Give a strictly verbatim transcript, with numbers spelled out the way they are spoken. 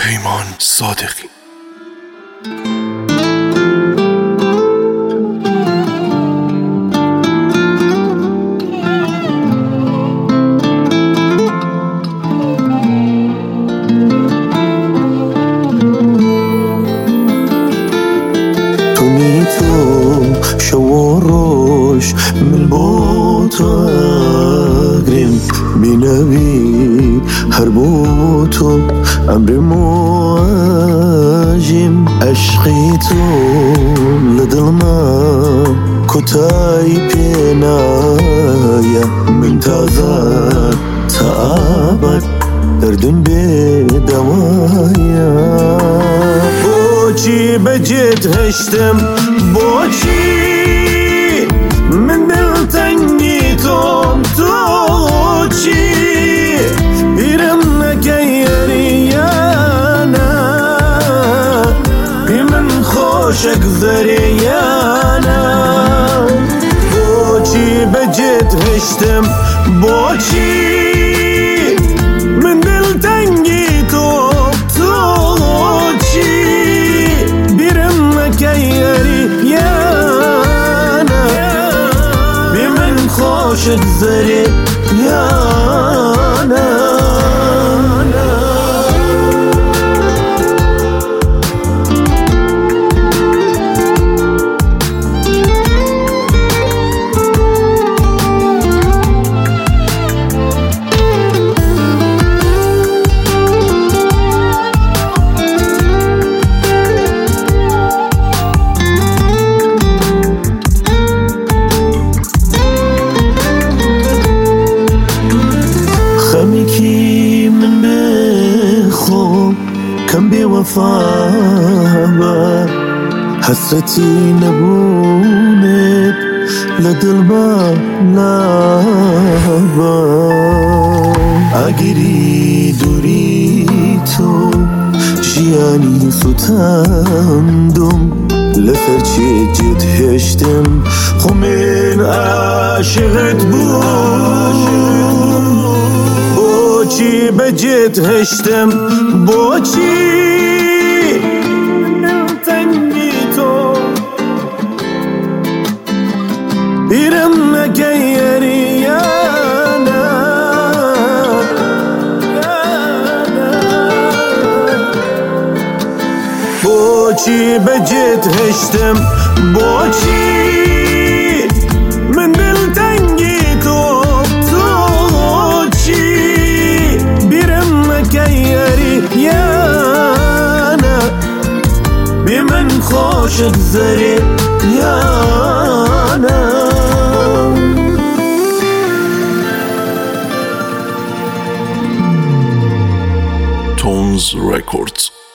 پیمان صادقی. شوارش من بوتا اقرم بنبي هربوتو امر مواجم عشقيتو لدلما كتاي بينايا من تازار تابت دردم بدوايا بوچی بجت هشتم بوچی من دلتنگی توم تو چی بیرم نکیریانا بی من خوشک زریانا بوچی بجت هشتم بوچی من دلتنگی توم تو چی بیرم نکیریانا بی من خوشک زریانا خميكي من بخو كم بوفاها حسرتي نبونت لدلبا لابا اگری دوری تو جیانی ستندم لسرچی جد هشتم خو من عاشقت بود بوچی بجت هشتم بوچی دلتنگی تو بیرم نکیریانا بوچی بجت هشتم بوچی من دلتنگی تو تو چی يانا بمن خوشك زريانا Tones Records.